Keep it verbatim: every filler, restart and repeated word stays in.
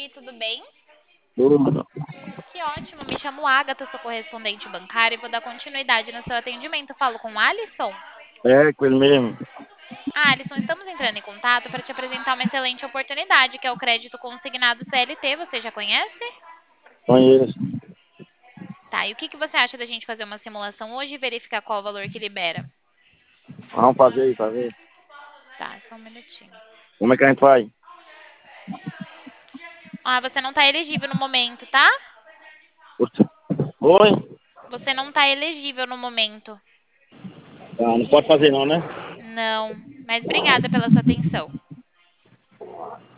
Oi, tudo bem? Tudo. Que ótimo, me chamo Agatha, sou correspondente bancária e vou dar continuidade no seu atendimento. Falo com o Alisson? É, com ele mesmo. Ah, Alisson, estamos entrando em contato para te apresentar uma excelente oportunidade, que é o crédito consignado C L T. Você já conhece? Conheço. Tá, e o que que você acha da gente fazer uma simulação hoje e verificar qual o valor que libera? Vamos fazer aí, fazer. Tá, só um minutinho. Como é que a gente faz? Ah, você não está elegível no momento, tá? Oi? Você não está elegível no momento. Ah, não pode fazer não, né? Não, mas obrigada pela sua atenção.